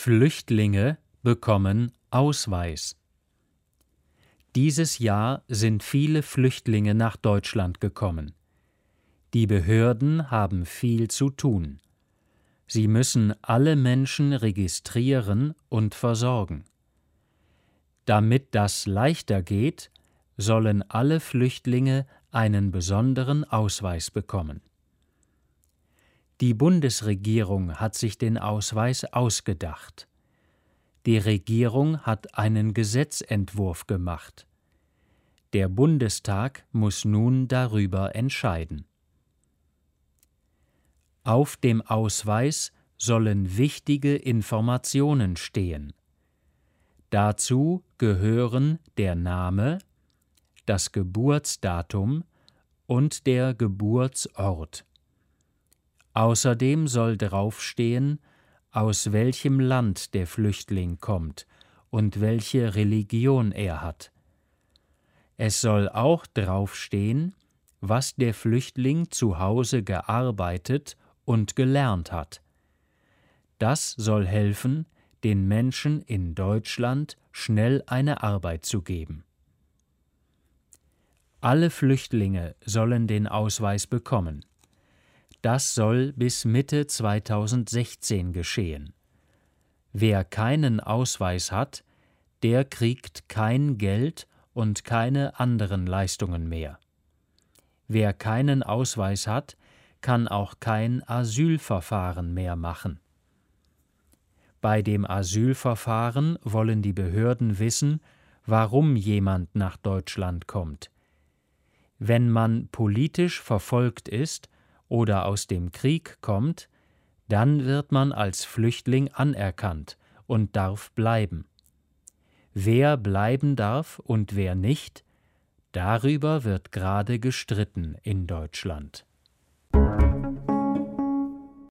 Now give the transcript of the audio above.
Flüchtlinge bekommen Ausweis. Dieses Jahr sind viele Flüchtlinge nach Deutschland gekommen. Die Behörden haben viel zu tun. Sie müssen alle Menschen registrieren und versorgen. Damit das leichter geht, sollen alle Flüchtlinge einen besonderen Ausweis bekommen. Die Bundesregierung hat sich den Ausweis ausgedacht. Die Regierung hat einen Gesetzentwurf gemacht. Der Bundestag muss nun darüber entscheiden. Auf dem Ausweis sollen wichtige Informationen stehen. Dazu gehören der Name, das Geburtsdatum und der Geburtsort. Außerdem soll draufstehen, aus welchem Land der Flüchtling kommt und welche Religion er hat. Es soll auch draufstehen, was der Flüchtling zu Hause gearbeitet und gelernt hat. Das soll helfen, den Menschen in Deutschland schnell eine Arbeit zu geben. Alle Flüchtlinge sollen den Ausweis bekommen. Das soll bis Mitte 2016 geschehen. Wer keinen Ausweis hat, der kriegt kein Geld und keine anderen Leistungen mehr. Wer keinen Ausweis hat, kann auch kein Asylverfahren mehr machen. Bei dem Asylverfahren wollen die Behörden wissen, warum jemand nach Deutschland kommt. Wenn man politisch verfolgt ist oder aus dem Krieg kommt, dann wird man als Flüchtling anerkannt und darf bleiben. Wer bleiben darf und wer nicht, darüber wird gerade gestritten in Deutschland.